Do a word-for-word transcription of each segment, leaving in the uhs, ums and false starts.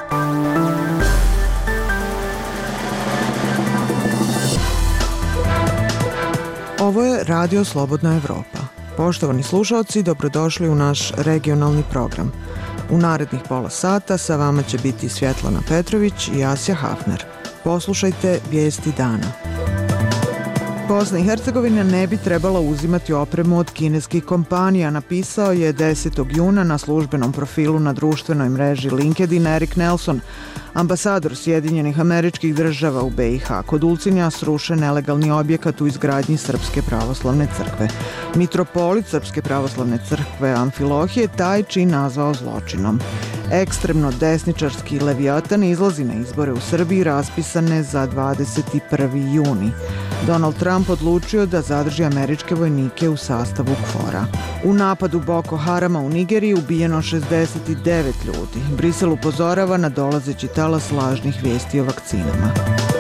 Ovo je Radio Slobodna Evropa. Poštovani slušalci, dobrodošli u naš regionalni program. U narednih pola sata sa vama će biti Svjetlana Petrović i Asja Hafner. Poslušajte vijesti dana. Bosna i Hercegovina ne bi trebala uzimati opremu od kineskih kompanija, napisao je desetog juna na službenom profilu na društvenoj mreži LinkedIn Erik Nelson, ambasador Sjedinjenih Američkih Država u B i H. Kod Ulcinja srušen nelegalni objekat u izgradnji Srpske pravoslavne crkve. Mitropolit Srpske pravoslavne crkve Amfilohije taj čin nazvao zločinom. Ekstremno desničarski Leviatan izlazi na izbore u Srbiji raspisane za dvadeset prvi juni. Donald Trump odlučio da zadrži američke vojnike u sastavu KFOR-a. U napadu Boko Harama u Nigeriji ubijeno šezdeset devet ljudi. Brisel upozorava na dolazeći talas lažnih vijesti o vakcinama.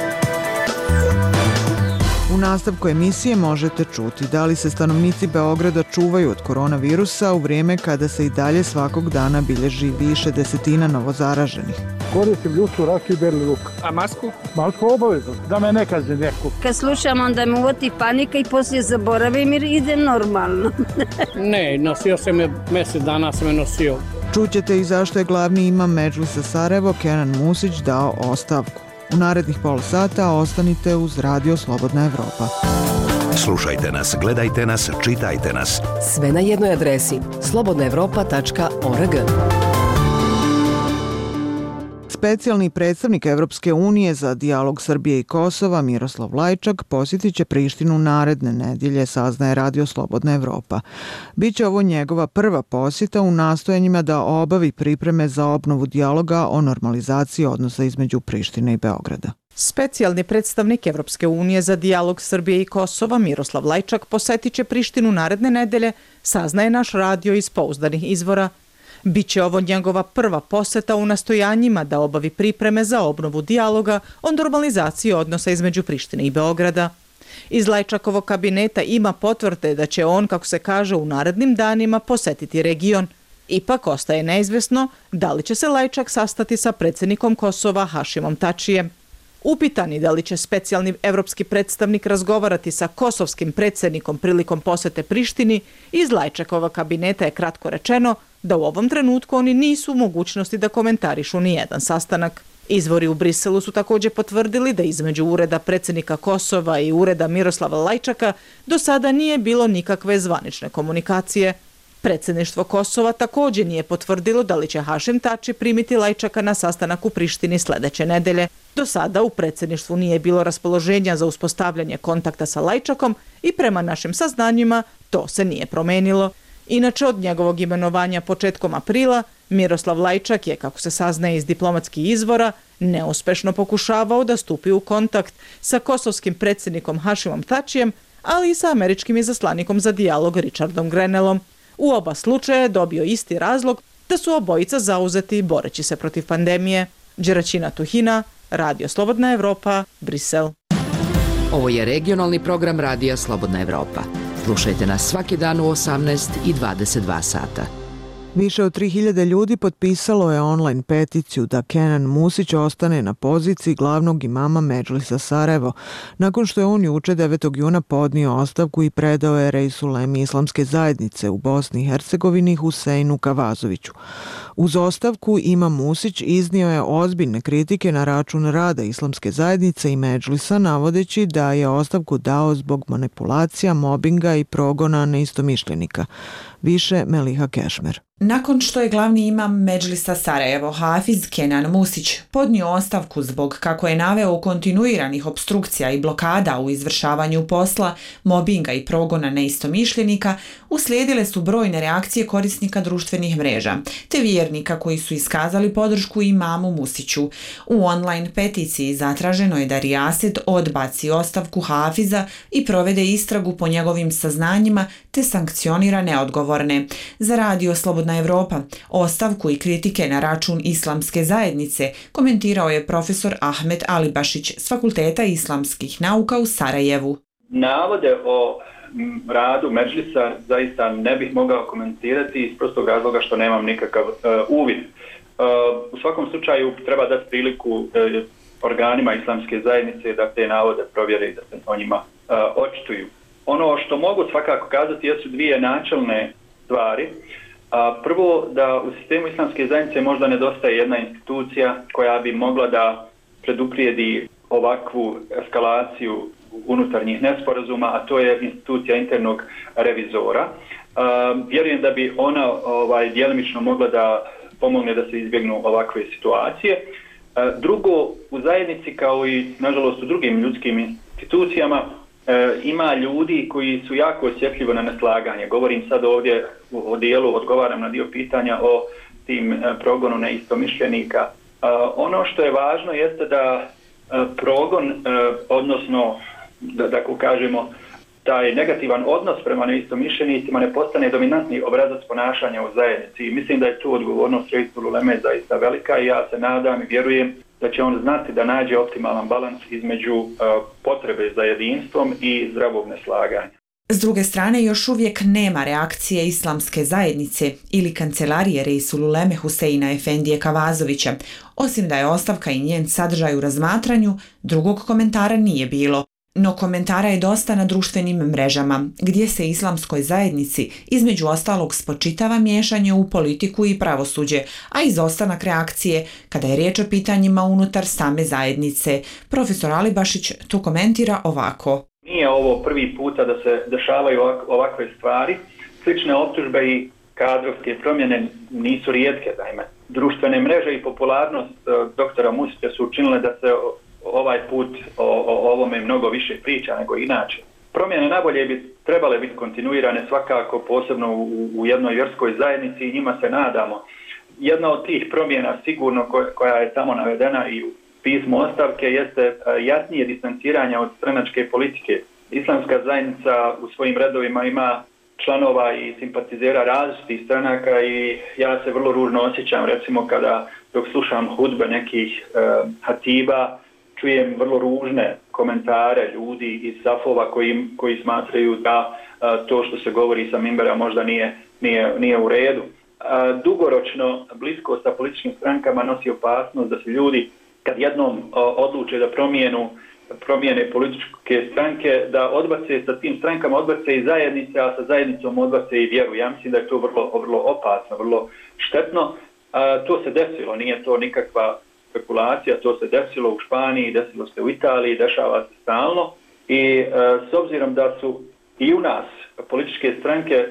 U nastavku emisije možete čuti da li se stanovnici Beograda čuvaju od koronavirusa u vrijeme kada se i dalje svakog dana bilježi više desetina novozaraženih. Koristim ljudsku rakiju i berli luk. A masku? Masku obavezno, da me ne kazni neko. Kad slušam, onda me uvoti panika i poslije zaboravim jer ide normalno. Ne, nosio sam je, mjesec dana sam je nosio. Čućete i zašto je glavni imam Medžlisa Sarajevo Kenan Musić dao ostavku. U narednih pola sata ostanite uz Radio Slobodna Evropa. Slušajte nas, gledajte nas, čitajte nas. Sve na jednoj adresi slobodna evropa tačka org. Specijalni predstavnik Evropske unije za dijalog Srbije i Kosova Miroslav Lajčak posjetit će Prištinu naredne nedjelje, saznaje Radio Slobodna Evropa. Biće ovo njegova prva posjeta u nastojanjima da obavi pripreme za obnovu dijaloga o normalizaciji odnosa između Prištine i Beograda. Specijalni predstavnik Evropske unije za dijalog Srbije i Kosova Miroslav Lajčak posjetit će Prištinu naredne nedelje, saznaje naš radio iz pouzdanih izvora. Biće ovo njegova prva poseta u nastojanjima da obavi pripreme za obnovu dijaloga o normalizaciji odnosa između Prištine i Beograda. Iz Lajčakovog kabineta ima potvrde da će on, kako se kaže, u narednim danima posetiti region. Ipak ostaje neizvesno da li će se Lajčak sastati sa predsjednikom Kosova Hašimom Tačijem. Upitani da li će specijalni evropski predstavnik razgovarati sa kosovskim predsjednikom prilikom posete Prištini, iz Lajčakova kabineta je kratko rečeno da u ovom trenutku oni nisu u mogućnosti da komentarišu ni jedan sastanak. Izvori u Briselu su također potvrdili da između ureda predsjednika Kosova i ureda Miroslava Lajčaka do sada nije bilo nikakve zvanične komunikacije. Predsjedništvo Kosova također nije potvrdilo da li će Hašim Tači primiti Lajčaka na sastanak u Prištini sljedeće nedelje. Do sada u predsjedništvu nije bilo raspoloženja za uspostavljanje kontakta sa Lajčakom i prema našim saznanjima to se nije promenilo. Inače, od njegovog imenovanja početkom aprila, Miroslav Lajčak je, kako se saznaje iz diplomatskih izvora, neuspešno pokušavao da stupi u kontakt sa kosovskim predsjednikom Hašimom Tačijem, ali i sa američkim izaslanikom za dijalog Richardom Grenellom. U oba slučaja je dobio isti razlog da su obojica zauzeti boreći se protiv pandemije. Đeraćina Tuhina, Radio Slobodna Evropa, Brisel. Ovo je regionalni program Radija Slobodna Evropa. Slušajte nas svaki dan u osamnaest i dvadeset dva sata. Više od tri hiljade ljudi potpisalo je online peticiju da Kenan Musić ostane na poziciji glavnog imama Medžlisa Sarajevo, nakon što je on juče devetog juna podnio ostavku i predao je Rejsulemi islamske zajednice u Bosni i Hercegovini Huseinu Kavazoviću. Uz ostavku imam Musić iznio je ozbiljne kritike na račun rada islamske zajednice i Medžlisa, navodeći da je ostavku dao zbog manipulacija, mobinga i progona neistomišljenika. Više Meliha Kešmer. Nakon što je glavni imam Medžlisa Sarajevo Hafiz Kenan Musić podnio ostavku zbog, kako je naveo, kontinuiranih obstrukcija i blokada u izvršavanju posla, mobinga i progona neistomišljenika, uslijedile su brojne reakcije korisnika društvenih mreža, te vjernika koji su iskazali podršku imamu Musiću. U online peticiji zatraženo je da Rijaset odbaci ostavku Hafiza i provede istragu po njegovim saznanjima te sankcionira neodgovorne. Za Radio Slobodna Evropa ostavku i kritike na račun islamske zajednice komentirao je profesor Ahmet Alibašić s Fakulteta islamskih nauka u Sarajevu. Navode o radu Medžlisa zaista ne bih mogao komentirati iz prostog razloga što nemam nikakav uh, uvid U svakom slučaju treba dati priliku organima islamske zajednice da te navode provjere i da se o njima očituju. Ono što mogu svakako kazati jesu dvije načelne stvari. Prvo, da u sistemu islamske zajednice možda nedostaje jedna institucija koja bi mogla da preduprijedi ovakvu eskalaciju unutarnjih nesporazuma, a to je institucija internog revizora. Vjerujem da bi ona ovaj, djelimično mogla da pomogne da se izbjegnu ovakve situacije. Drugo, u zajednici kao i nažalost u drugim ljudskim institucijama ima ljudi koji su jako osjetljivi na neslaganje. Govorim sad ovdje o dijelu, odgovaram na dio pitanja o tim progonu neistomišljenika. Ono što je važno jeste da progon, odnosno da tako kažemo, taj negativan odnos prema neistomišljenicima ne postane dominantni obrazac ponašanja u zajednici. Mislim da je tu odgovornost Reisul Uleme zaista velika i ja se nadam i vjerujem da će on znati da nađe optimalan balans između uh, potrebe za jedinstvom i zdravog neslaganja. S druge strane, još uvijek nema reakcije islamske zajednice ili kancelarije Reisul Uleme Huseina Efendije Kavazovića. Osim da je ostavka i njen sadržaj u razmatranju, drugog komentara nije bilo. No komentara je dosta na društvenim mrežama, gdje se islamskoj zajednici između ostalog spočitava miješanje u politiku i pravosuđe, a izostanak reakcije kada je riječ o pitanjima unutar same zajednice. Profesor Alibašić to komentira ovako. Nije ovo prvi puta da se dešavaju ovakve stvari. Slične optužbe i kadrovske promjene nisu rijetke. Naime, društvene mreže i popularnost doktora Musića su učinile da se ovaj put o, o ovome mnogo više priča nego inače. Promjene nabolje bi trebale biti kontinuirane svakako, posebno u, u jednoj vjerskoj zajednici i njima se nadamo. Jedna od tih promjena sigurno koja je tamo navedena i u pismu ostavke jeste jasnije distanciranje od stranačke politike. Islamska zajednica u svojim redovima ima članova i simpatizera različitih stranaka i ja se vrlo ružno osjećam recimo kada dok slušam hudbe nekih e, hatiba, čujem vrlo ružne komentare ljudi iz safova koji, koji smatraju da a, to što se govori sa mimbera možda nije, nije, nije u redu. A, dugoročno blisko sa političkim strankama nosi opasnost da se ljudi kad jednom a, odluče da promijenu, promijene političke stranke, da odbace sa tim strankama, odbace i zajednice, a sa zajednicom odbace i vjeru. Ja mislim da je to vrlo, vrlo opasno, vrlo štetno. A, to se desilo, nije to nikakva spekulacija, to se desilo u Španiji, desilo se u Italiji, dešava se stalno i e, s obzirom da su i u nas političke stranke, e,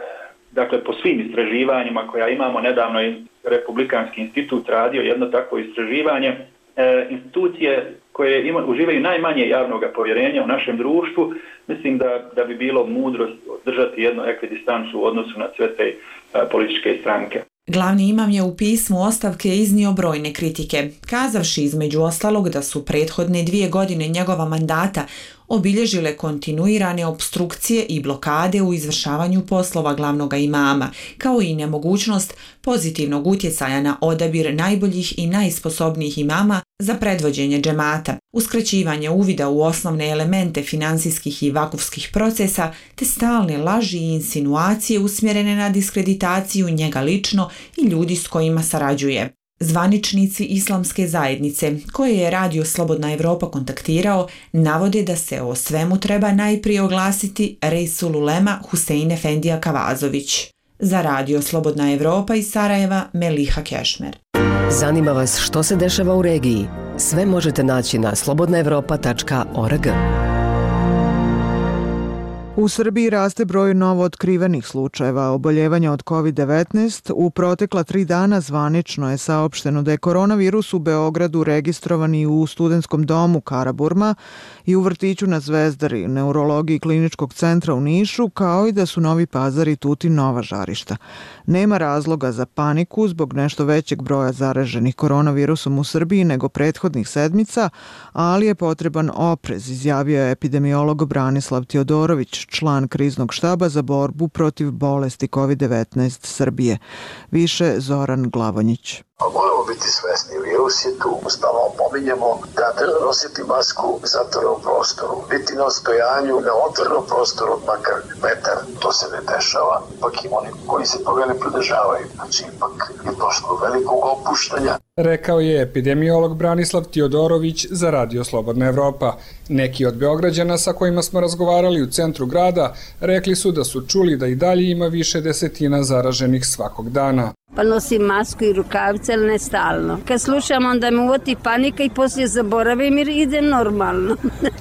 dakle po svim istraživanjima koja imamo, nedavno je Republikanski institut radio jedno takvo istraživanje, e, institucije koje ima, uživaju najmanje javnog povjerenja u našem društvu, mislim da, da bi bilo mudro držati jednu ekvidistancu u odnosu na sve te e, političke stranke. Glavni imam je u pismu ostavke iznio brojne kritike, kazavši između ostalog da su prethodne dvije godine njegova mandata obilježile kontinuirane opstrukcije i blokade u izvršavanju poslova glavnog imama, kao i nemogućnost pozitivnog utjecaja na odabir najboljih i najsposobnijih imama za predvođenje džemata, uskraćivanje uvida u osnovne elemente finansijskih i vakufskih procesa, te stalne laži i insinuacije usmjerene na diskreditaciju njega lično i ljudi s kojima sarađuje. Zvaničnici islamske zajednice, koje je Radio Slobodna Evropa kontaktirao, navode da se o svemu treba najprije oglasiti Reisul Ulema Husein Efendija Kavazović. Za Radio Slobodna Evropa iz Sarajeva, Meliha Kešmer. Zanima vas što se dešava u regiji? Sve možete naći na slobodna evropa tačka org. U Srbiji raste broj novo otkrivenih slučajeva oboljevanja od kovid devetnaest. U protekla tri dana zvanično je saopšteno da je koronavirus u Beogradu registrovan i u studentskom domu Karaburma i u vrtiću na Zvezdari, neurologiji kliničkog centra u Nišu, kao i da su Novi Pazar i Tutin nova žarišta. Nema razloga za paniku zbog nešto većeg broja zaraženih koronavirusom u Srbiji nego prethodnih sedmica, ali je potreban oprez, izjavio je epidemiolog Branislav Teodorović, član kriznog štaba za borbu protiv bolesti kovid devetnaest Srbije. Više Zoran Glavonjić. Pa moramo biti svesni, virus je tu. Stalno pominjemo da treba nositi masku u zatvorenom prostoru, biti na stojanju na otvorenom prostoru makar metar. To se ne dešava, ipak im oni koji se toga ne pridržavaju. Znači, ipak je došlo do velikog opuštanja. Rekao je epidemiolog Branislav Tiodorović za Radio Slobodna Evropa. Neki od Beograđana sa kojima smo razgovarali u centru grada rekli su da su čuli da i dalje ima više desetina zaraženih svakog dana. Pa nosim masku i rukavice, ali ne stalno. Kad slušam, onda me uvoti panika i poslije zaboravim jer ide normalno.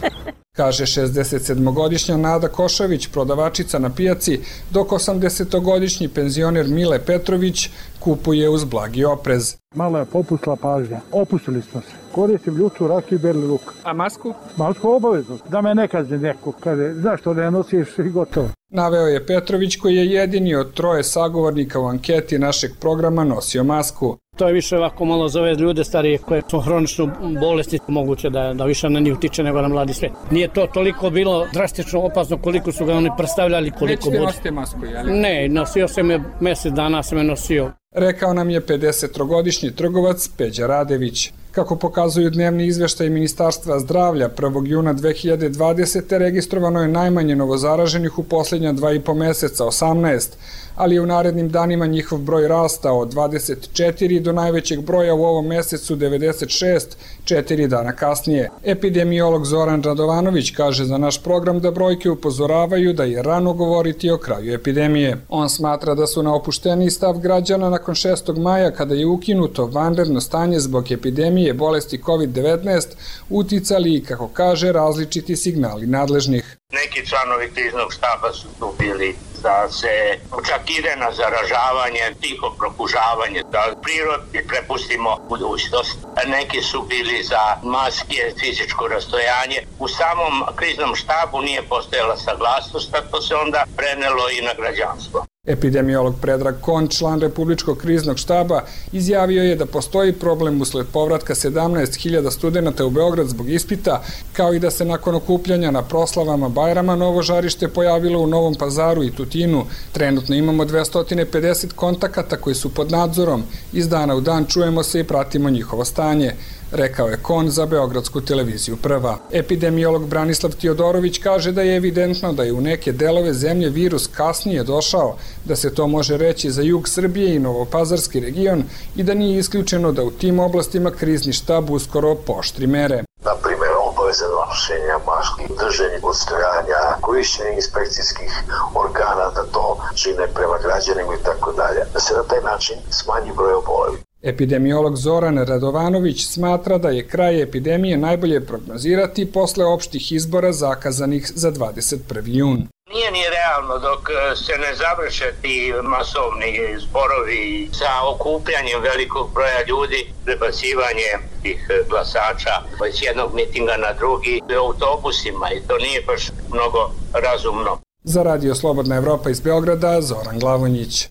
Kaže šezdesetsedmogodišnja Nada Košavić, prodavačica na pijaci, dok osamdesetogodišnji penzioner Mile Petrović kupuje uz blagi oprez. Malo je popustila pažnja. Opustili smo se. Koristim ljutu, rakiju i berli luk. A masku? Masku obavezno. Da me ne kazni neko. Kaže, zašto ne nosiš i gotovo. Naveo je Petrović koji je jedini od troje sagovornika u anketi našeg programa nosio masku. To je više ovako malo za ove ljude starije koje su hronično bolesni, moguće da, da više na njih utiče nego na mladi svijet. Nije to toliko bilo drastično opasno koliko su ga oni predstavljali, koliko bude. Nećete nosite masku, jel? Ne, nosio sam je, mjesec dana sam je nosio. Rekao nam je pedesetogodišnji trgovac Peđa Radević. Kako pokazuju dnevni izveštaj Ministarstva zdravlja, prvog juna dve hiljade dvadesete. registrovano je najmanje novozaraženih u posljednja dva i po meseca, osamnaest, ali je u narednim danima njihov broj rastao od dvadeset četiri do najvećeg broja u ovom mesecu devedeset šest, četiri dana kasnije. Epidemiolog Zoran Radovanović kaže za naš program da brojke upozoravaju da je rano govoriti o kraju epidemije. On smatra da su na opušteniji stav građana nakon šestog maja, kada je ukinuto vanredno stanje zbog epidemije bolesti kovid devetnaest, uticali i, kako kaže, različiti signali nadležnih. Neki članovi kriznog štaba su tu bili da se čak ide na zaražavanje, tiho prokužavanje, da prirodi prepustimo budućnost. Neki su bili za maske, fizičko rastojanje. U samom kriznom štabu nije postojala saglasnost, tako se onda prenelo i na građanstvo. Epidemiolog Predrag Kon, član Republičkog kriznog štaba, izjavio je da postoji problem usled povratka sedamnaest hiljada studenata u Beograd zbog ispita, kao i da se nakon okupljanja na proslavama Bajrama novo žarište pojavilo u Novom Pazaru i Tutinu. Trenutno imamo dvesta pedeset kontakata koji su pod nadzorom. Iz dana u dan čujemo se i pratimo njihovo stanje, rekao je Kon za Beogradsku televiziju Prva. Epidemiolog Branislav Tiodorović kaže da je evidentno da je u neke delove zemlje virus kasnije došao, da se to može reći za jug Srbije i Novopazarski region i da nije isključeno da u tim oblastima krizni štab uskoro pooštri mere. Na primjer, obaveze nošenja maski, drženje odstojanja, korišćenje inspekcijskih organa da to čine prema građanima i tako dalje. Da se na taj način smanji broj obolelih. Epidemiolog Zoran Radovanović smatra da je kraj epidemije najbolje prognozirati posle opštih izbora zakazanih za dvadeset prvi jun. Nije ni realno dok se ne završe ti masovni zborovi sa okupljanjem velikog broja ljudi, prebacivanje tih glasača iz jednog mitinga na drugi autobusima i to nije baš mnogo razumno. Za Radio Slobodna Evropa iz Beograda, Zoran Glavonjić.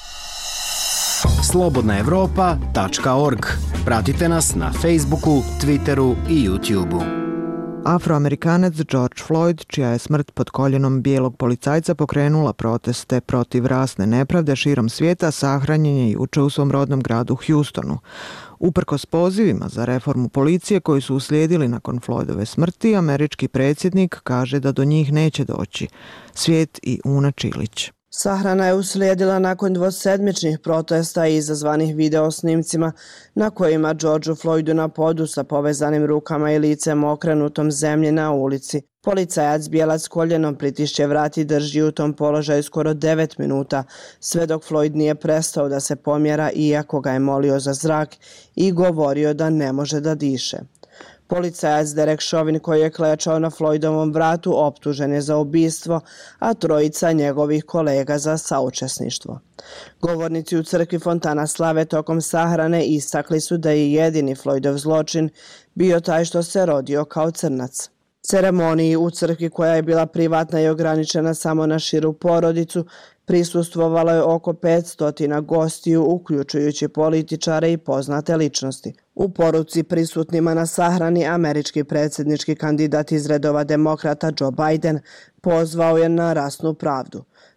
slobodna evropa tačka org. Pratite nas na Facebooku, Twitteru i YouTubeu. Afroamerikanac George Floyd, čija je smrt pod koljenom bijelog policajca pokrenula proteste protiv rasne nepravde širom svijeta, sahranjen je juče u svom rodnom gradu Houstonu. Uprkos pozivima za reformu policije koji su uslijedili nakon Floydove smrti, američki predsjednik kaže da do njih neće doći. Svijet i Una Čilić. Sahrana je uslijedila nakon dvosedmičnih protesta izazvanih videosnimcima na kojima Georgeu Floydu na podu sa povezanim rukama i licem okrenutom zemlji na ulici. Policajac bijelac s koljenom pritišće vrat i drži u tom položaju skoro devet minuta, sve dok Floyd nije prestao da se pomjera iako ga je molio za zrak i govorio da ne može da diše. Policajac Derek Chauvin, koji je klečao na Floydovom vratu, optužen je za ubistvo, a trojica njegovih kolega za saučesništvo. Govornici u crkvi Fontana Slave tokom sahrane istakli su da je jedini Floydov zločin bio taj što se rodio kao crnac. Ceremoniji u crkvi, koja je bila privatna i ograničena samo na širu porodicu, prisustvovalo je oko petsto gostiju, uključujući političare i poznate ličnosti. U poruci prisutnima na sahrani američki predsjednički kandidat iz redova demokrata Joe Biden pozvao je na rasnu pravdu.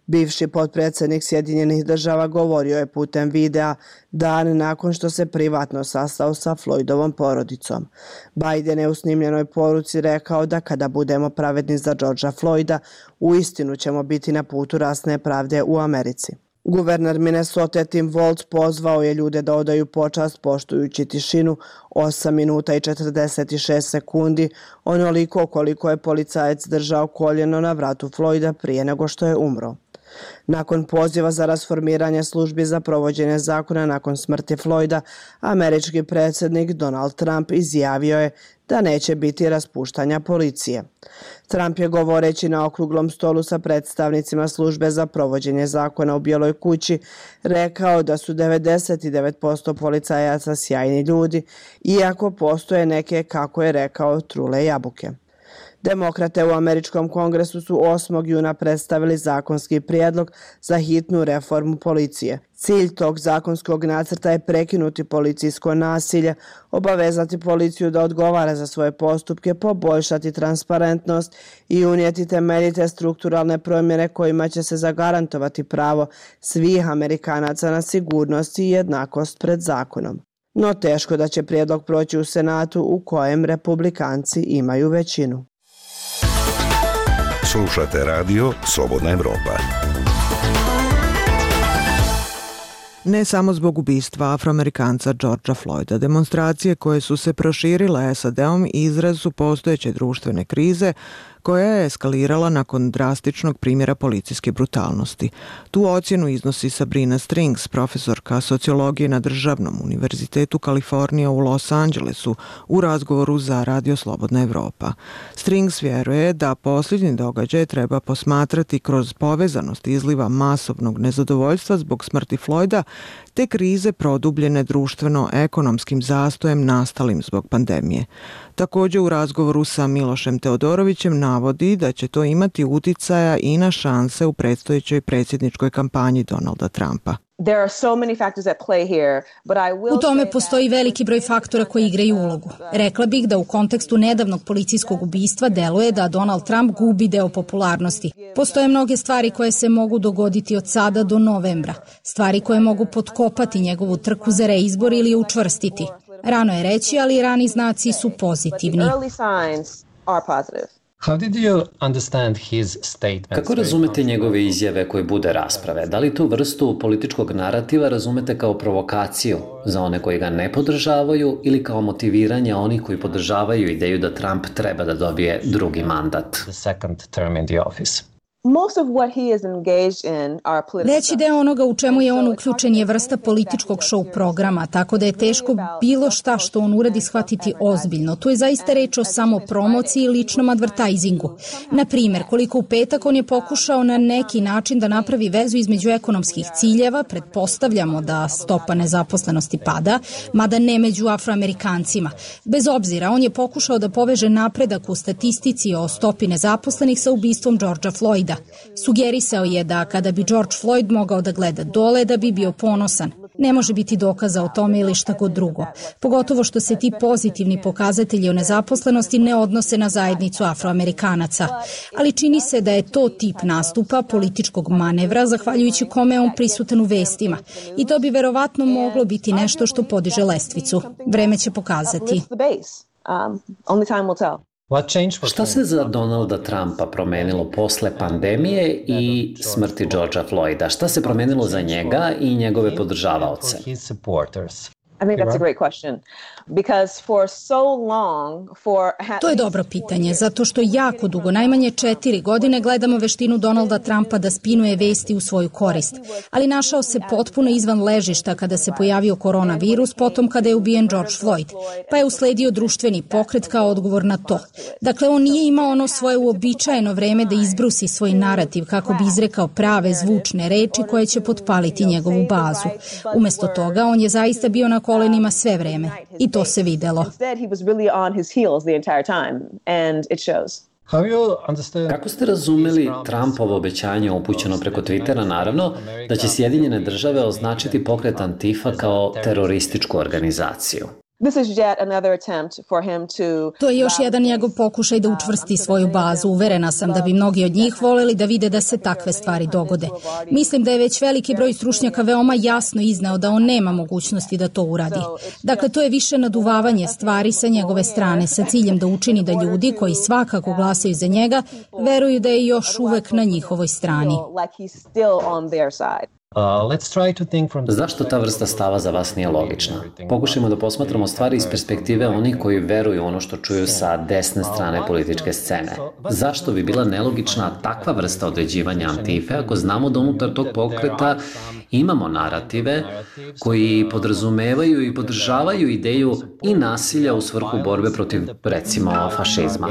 Bivši potpredsjednik Sjedinjenih država govorio je putem videa dan nakon što se privatno sastao sa Floydovom porodicom. Biden je u snimljenoj poruci rekao da kada budemo pravedni za Georgea Floyda, uistinu ćemo biti na putu rasne pravde u Americi. Guverner Minnesota Tim Walz pozvao je ljude da odaju počast poštujući tišinu osam minuta i četrdeset šest sekundi, onoliko koliko je policajac držao koljeno na vratu Floyda prije nego što je umro. Nakon poziva za rasformiranje službi za provođenje zakona nakon smrti Floyda, američki predsjednik Donald Trump izjavio je da neće biti raspuštanja policije. Trump je govoreći na okruglom stolu sa predstavnicima službe za provođenje zakona u Bijeloj kući rekao da su devedeset devet posto policajaca sjajni ljudi, iako postoje neke, kako je rekao, trule jabuke. Demokrate u američkom kongresu su osmog juna predstavili zakonski prijedlog za hitnu reformu policije. Cilj tog zakonskog nacrta je prekinuti policijsko nasilje, obavezati policiju da odgovara za svoje postupke, poboljšati transparentnost i unijeti temeljite strukturalne promjene kojima će se zagarantovati pravo svih Amerikanaca na sigurnost i jednakost pred zakonom. No teško da će prijedlog proći u Senatu u kojem republikanci imaju većinu. Slušate radio Slobodna Evropa. Ne samo zbog ubistva afroamerikanca Georgea Floyda, demonstracije koje su se proširile S A D-om izraz su postojeće društvene krize koja je eskalirala nakon drastičnog primjera policijske brutalnosti. Tu ocjenu iznosi Sabrina Strings, profesorka sociologije na Državnom univerzitetu Kalifornija u Los Angelesu, u razgovoru za Radio Slobodna Evropa. Strings vjeruje da posljednji događaj treba posmatrati kroz povezanost izliva masovnog nezadovoljstva zbog smrti Floyda te krize produbljene društveno-ekonomskim zastojem nastalim zbog pandemije. Također u razgovoru sa Milošem Teodorovićem navodi da će to imati uticaja i na šanse u predstojećoj predsjedničkoj kampanji Donalda Trumpa. U tome postoji veliki broj faktora koji igraju ulogu. Rekla bih da u kontekstu nedavnog policijskog ubistva deluje da Donald Trump gubi deo popularnosti. Postoje mnoge stvari koje se mogu dogoditi od sada do novembra. Stvari koje mogu potkopati njegovu trku za reizbor ili je učvrstiti. Rano je reći, ali rani znaci su pozitivni. Kako razumete njegove izjave koje bude rasprave? Da li tu vrstu političkog narativa razumete kao provokaciju za one koji ga ne podržavaju ili kao motiviranje onih koji podržavaju ideju da Trump treba da dobije drugi mandat? Veći deo onoga u čemu je on uključen je vrsta političkog show programa, tako da je teško bilo šta što on uradi shvatiti ozbiljno. Tu je zaista reč o samopromociji i ličnom advertajzingu. Na primjer, koliko u petak on je pokušao na neki način da napravi vezu između ekonomskih ciljeva, pretpostavljamo da stopa nezaposlenosti pada, mada ne među afroamerikancima. Bez obzira, on je pokušao da poveže napredak u statistici o stopi nezaposlenih sa ubistvom Georgea Floyda. Sugerisao je da kada bi George Floyd mogao da gleda dole, da bi bio ponosan. Ne može biti dokaza o tome ili šta god drugo. Pogotovo što se ti pozitivni pokazatelji o nezaposlenosti ne odnose na zajednicu afroamerikanaca. Ali čini se da je to tip nastupa, političkog manevra, zahvaljujući kome je on prisutan u vestima. I to bi verovatno moglo biti nešto što podiže lestvicu. Vreme će pokazati. Šta se za Donalda Trumpa promenilo posle pandemije i smrti Georgea Floyda? Šta se promenilo za njega i njegove podržavaoce? To je dobro pitanje, zato što jako dugo, najmanje četiri godine, gledamo veštinu Donalda Trumpa da spinuje vesti u svoju korist. Ali našao se potpuno izvan ležišta kada se pojavio koronavirus, potom kada je ubijen George Floyd, pa je usledio društveni pokret kao odgovor na to. Dakle, on nije imao ono svoje uobičajeno vreme da izbrusi svoj narativ kako bi izrekao prave zvučne reči koje će potpaliti njegovu bazu. Umesto toga, on je zaista bio na kolenima sve vreme. I to se videlo. Kako ste razumeli Trumpovo obećanje upućeno preko Twittera, naravno, da će Sjedinjene države označiti pokret Antifa kao terorističku organizaciju? To je još jedan njegov pokušaj da učvrsti svoju bazu. Uverena sam da bi mnogi od njih voleli da vide da se takve stvari dogode. Mislim da je već veliki broj stručnjaka veoma jasno izneo da on nema mogućnosti da to uradi. Dakle, to je više naduvavanje stvari sa njegove strane sa ciljem da učini da ljudi koji svakako glasaju za njega veruju da je još uvek na njihovoj strani. Zašto ta vrsta stava za vas nije logična? Pokušajmo da posmatramo stvari iz perspektive onih koji veruju ono što čuju sa desne strane političke scene. Zašto bi bila nelogična takva vrsta određivanja Antife ako znamo da unutar tog pokreta imamo narative koji podrazumevaju i podržavaju ideju i nasilja u svrhu borbe protiv, recimo, fašizma?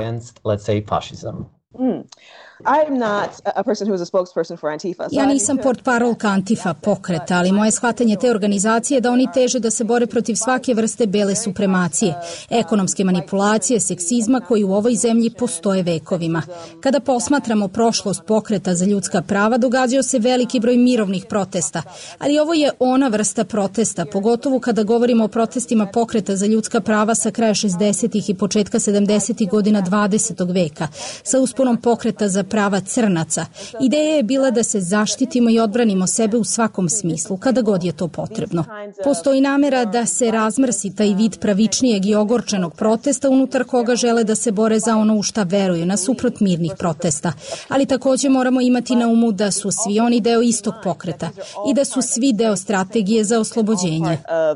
Ja nisam portparolka Antifa pokreta, ali moje shvatanje te organizacije je da oni teže da se bore protiv svake vrste bele supremacije, ekonomske manipulacije, seksizma koji u ovoj zemlji postoje vekovima. Kada posmatramo prošlost pokreta za ljudska prava, događao se veliki broj mirovnih protesta, ali ovo je ona vrsta protesta, pogotovo kada govorimo o protestima pokreta za ljudska prava sa kraja šezdesetih i početka sedamdesetih godina dvadesetog veka, sa usponom pokreta za prava crnaca. Ideja je bila da se zaštitimo i odbranimo sebe u svakom smislu, kada god je to potrebno. Postoji namera da se razmrsi taj vid pravičnijeg i ogorčenog protesta unutar koga žele da se bore za ono u šta veruju, nasuprot mirnih protesta. Ali takođe moramo imati na umu da su svi oni deo istog pokreta i da su svi deo strategije za oslobođenje.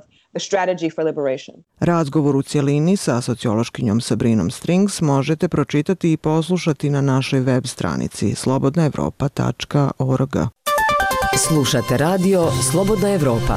Razgovor u cjelini sa sociološkinjom Sabrinom Strings možete pročitati i poslušati na našoj web stranici slobodna evropa tačka org. Slušate radio Slobodna Evropa.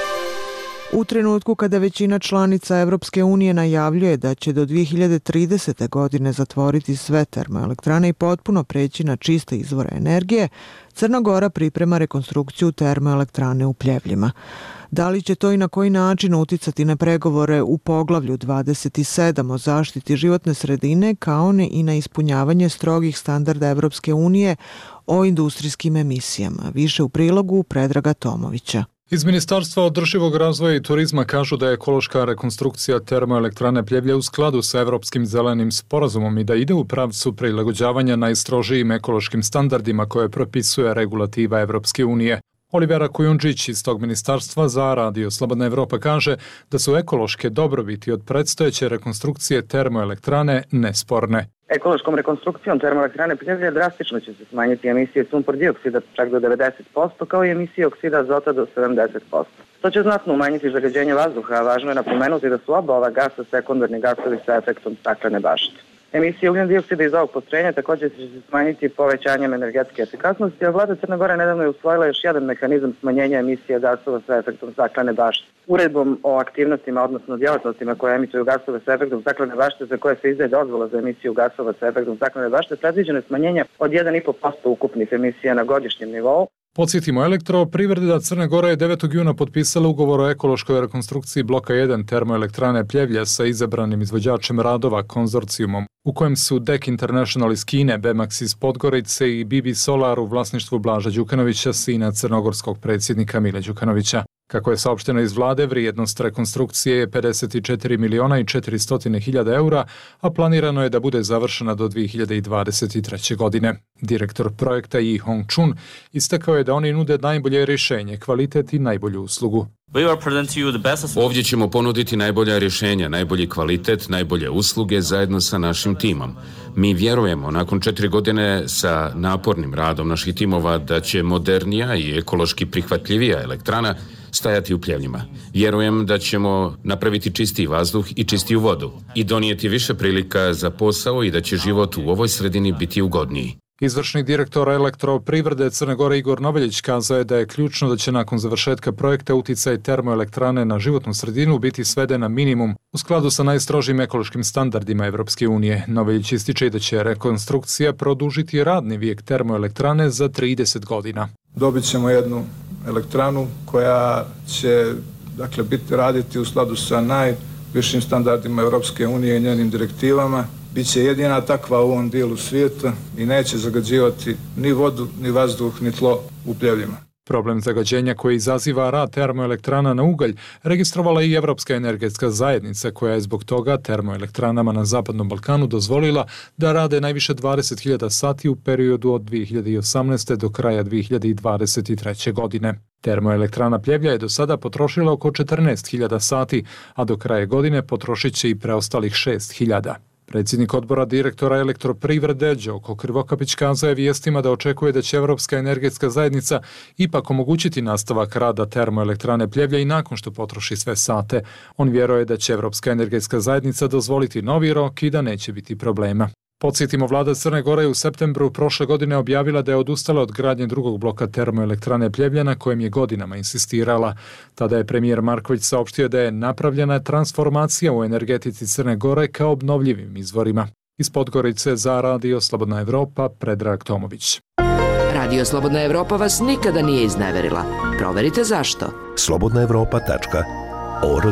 U trenutku kada većina članica Evropske unije najavljuje da će do dve hiljade tridesete. godine zatvoriti sve termoelektrane i potpuno preći na čiste izvore energije, Crna Gora priprema rekonstrukciju termoelektrane u Pljevljima. Da li će to i na koji način uticati na pregovore u poglavlju dvadeset sedam o zaštiti životne sredine, kao ne i na ispunjavanje strogih standarda Evropske unije o industrijskim emisijama? Više u prilogu Predraga Tomovića. Iz Ministarstva održivog razvoja i turizma kažu da je ekološka rekonstrukcija termoelektrane Pljevlje u skladu sa Evropskim zelenim sporazumom i da ide u pravcu prilagođavanja najstrožijim ekološkim standardima koje propisuje regulativa Evropske unije. Olivera Kujundžić iz tog ministarstva za Radio Slobodna Evropa kaže da su ekološke dobrobiti od predstojeće rekonstrukcije termoelektrane nesporne. Ekološkom rekonstrukcijom termoelektrane Pljevlje drastično će se smanjiti emisije sumpor dioksida čak do devedeset posto, kao i emisije oksida azota do sedamdeset posto. To će znatno umanjiti zagađenje vazduha, a važno je napomenuti da su oba ova gasa sekundarni gasovi sa efektom staklene bašte. Emisije ugljen dioksida iz ovog postrojenja također će se smanjiti povećanjem energetske efikasnosti, a vlada Crne Gore nedavno je usvojila još jedan mehanizam smanjenja emisije gasova sa efektom staklene bašte. Uredbom o aktivnostima, odnosno djelatnostima koje emituju gasove sa efektom staklene bašte za koje se izdaje dozvola za emisiju gasova sa efektom staklene bašte, predviđeno je smanjenje od jedan i po posto ukupnih emisija na godišnjem nivou. Podsjetimo, Elektroprivreda Crne Gore je devetog juna potpisala ugovor o ekološkoj rekonstrukciji bloka jedan termoelektrane Pljevlja sa izabranim izvođačem radova konzorcijumom, u kojem su D E C International iz Kine, Bemax iz Podgorice i B B Solar u vlasništvu Blaža Đukanovića, sina crnogorskog predsjednika Mile Đukanovića. Kako je saopšteno iz vlade, vrijednost rekonstrukcije je pedeset četiri miliona i četiristo hiljada eura, a planirano je da bude završena do dve hiljade dvadeset treće. godine. Direktor projekta Yi Hong Chun istakao je da oni nude najbolje rješenje, kvalitet i najbolju uslugu. Ovdje ćemo ponuditi najbolja rješenja, najbolji kvalitet, najbolje usluge zajedno sa našim timom. Mi vjerujemo nakon četiri godine sa napornim radom naših timova da će modernija i ekološki prihvatljivija elektrana stajati u Pljevljima. Vjerujem da ćemo napraviti čistiji vazduh i čistiju vodu i donijeti više prilika za posao i da će život u ovoj sredini biti ugodniji. Izvršni direktor Elektroprivrede Crne Gore Igor Noveljić kazao je da je ključno da će nakon završetka projekta uticaj termoelektrane na životnu sredinu biti sveden na minimum u skladu sa najstrožim ekološkim standardima Evropske unije. Noveljić ističe da će rekonstrukcija produžiti radni vijek termoelektrane za trideset godina. Dobit ćemo jednu elektranu koja će dakle, biti raditi u skladu sa najvišim standardima Evropske unije i njenim direktivama. Biće jedina takva u ovom dijelu svijeta i neće zagađivati ni vodu, ni vazduh, ni tlo u Pljevljima. Problem zagađenja koji izaziva rad termoelektrana na ugalj registrovala i Evropska energetska zajednica, koja je zbog toga termoelektranama na Zapadnom Balkanu dozvolila da rade najviše dvadeset hiljada sati u periodu od dvije hiljade osamnaeste. do kraja dvije hiljade dvadeset treće. godine. Termoelektrana Pljevlja je do sada potrošila oko četrnaest hiljada sati, a do kraja godine potrošit će i preostalih šest hiljada. Predsjednik odbora direktora elektroprivrede Đoko Krivokapić kazao je vijestima da očekuje da će Evropska energetska zajednica ipak omogućiti nastavak rada termoelektrane Pljevlja i nakon što potroši sve sate. On vjeruje da će Evropska energetska zajednica dozvoliti novi rok i da neće biti problema. Podsjetimo, vlada Crne Gore je u septembru prošle godine objavila da je odustala od gradnje drugog bloka termoelektrane Pljevlja na kojem je godinama insistirala. Tada je premijer Marković saopštio da je napravljena transformacija u energetici Crne Gore ka obnovljivim izvorima. Iz Podgorice za Radio Slobodna Evropa, Predrag Tomović. Radio Slobodna Evropa vas nikada nije izneverila. Proverite zašto. slobodna evropa tačka org.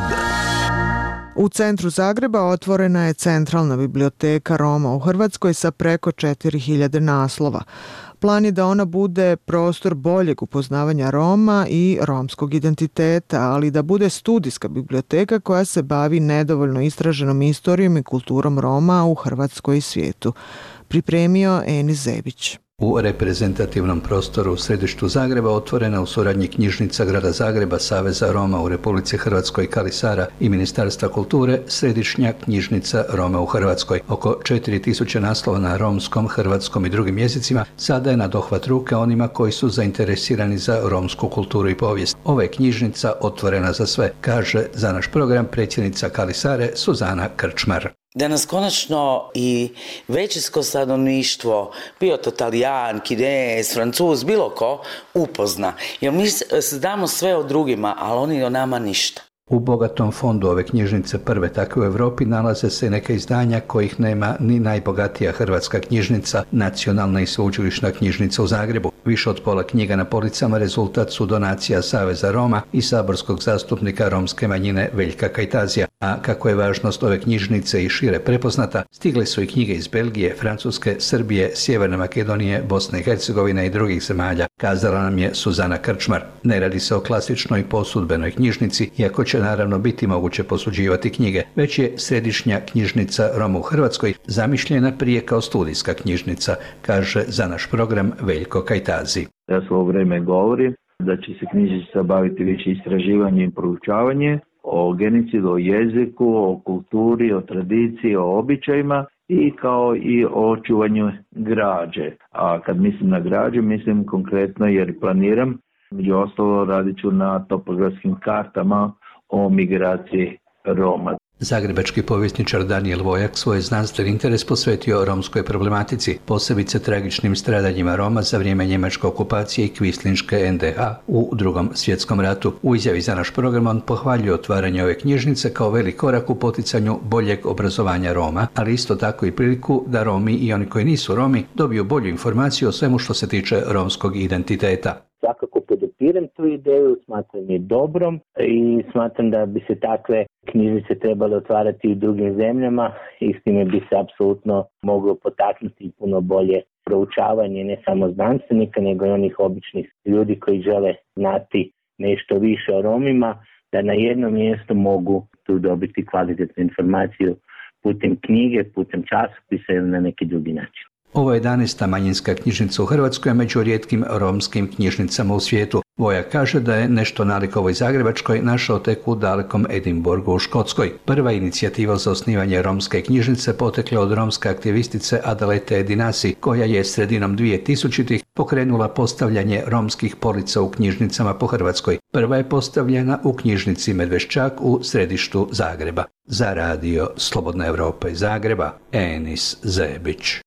U centru Zagreba otvorena je centralna biblioteka Roma u Hrvatskoj sa preko četiri hiljade naslova. Plan je da ona bude prostor boljeg upoznavanja Roma i romskog identiteta, ali da bude studijska biblioteka koja se bavi nedovoljno istraženom istorijom i kulturom Roma u Hrvatskoj i svijetu. Pripremio Enis Zebić. U reprezentativnom prostoru u središtu Zagreba otvorena u suradnji knjižnica Grada Zagreba, Saveza Roma u Republici Hrvatskoj, Kalisara i Ministarstva kulture, središnja knjižnica Roma u Hrvatskoj. Oko četiri tisuće naslova na romskom, hrvatskom i drugim jezicima sada je na dohvat ruke onima koji su zainteresirani za romsku kulturu i povijest. Ova je knjižnica otvorena za sve, kaže za naš program predsjednica Kalisare Suzana Krčmar. Da nas konačno i većinsko stanovništvo, bio to Talijan, Kinez, Francuz, bilo ko, upozna. Jer mi znamo sve o drugima, ali oni o nama ništa. U bogatom fondu ove knjižnice, prve takve u Europi, nalaze se neka izdanja kojih nema ni najbogatija hrvatska knjižnica, Nacionalna i sveučilišna knjižnica u Zagrebu. Više od pola knjiga na policama rezultat su donacija Saveza Roma i saborskog zastupnika romske manjine Veljka Kajtazija. A kako je važnost ove knjižnice i šire prepoznata, stigle su i knjige iz Belgije, Francuske, Srbije, Sjeverne Makedonije, Bosne i Hercegovine i drugih zemalja, kazala nam je Suzana Krčmar. Ne radi se o klasičnoj posudbenoj knjižnici, iako će naravno biti moguće posuđivati knjige, već je središnja knjižnica Roma u Hrvatskoj zamišljena prije kao studijska knjižnica, kaže za naš program Veljko Kajtazi. Ja svo vrijeme govorim da će se knjižnica baviti više istraživanjem i proučavanjem o genocidu, o jeziku, o kulturi, o tradiciji, o običajima i kao i o čuvanju građe. A kad mislim na građu, mislim konkretno jer planiram, među ostalo radit ću na topografskim kartama o migraciji Roma. Zagrebački povjesničar Danijel Vojak svoj znanstveni interes posvetio romskoj problematici, posebice tragičnim stradanjima Roma za vrijeme njemačke okupacije i kvislinške en de ha u drugom svjetskom ratu. U izjavi za naš program on pohvaljuje otvaranje ove knjižnice kao velik korak u poticanju boljeg obrazovanja Roma, ali isto tako i priliku da Romi i oni koji nisu Romi dobiju bolju informaciju o svemu što se tiče romskog identiteta. Svakako podupirem tu ideju, smatram je dobrom i smatram da bi se takve knjižnice trebale otvarati i u drugim zemljama i s time bi se apsolutno moglo potaknuti puno bolje proučavanje ne samo znanstvenika nego i onih običnih ljudi koji žele znati nešto više o Romima, da na jednom mjestu mogu tu dobiti kvalitetnu informaciju putem knjige, putem časopisa ili na neki drugi način. Ovo je jedanaesta manjinska knjižnica u Hrvatskoj, među rijetkim romskim knjižnicama u svijetu. Vojak kaže da je nešto nalik ovoj zagrebačkoj našao tek u dalekom Edinburgu u Škotskoj. Prva inicijativa za osnivanje romske knjižnice potekla od romske aktivistice Adalete Dinasi, koja je sredinom dvije tisućitih pokrenula postavljanje romskih polica u knjižnicama po Hrvatskoj. Prva je postavljena u knjižnici Medveščak u središtu Zagreba. Za Radio Slobodna Evropa iz Zagreba, Enis Zebić.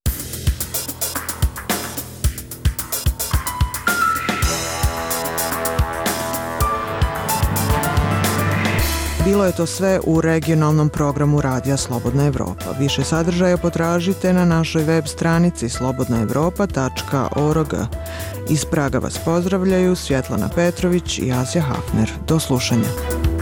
Bilo je to sve u regionalnom programu Radija Slobodna Evropa. Više sadržaja potražite na našoj web stranici slobodna evropa tačka org. Iz Praga vas pozdravljaju Svjetlana Petrović i Asja Hafner. Do slušanja.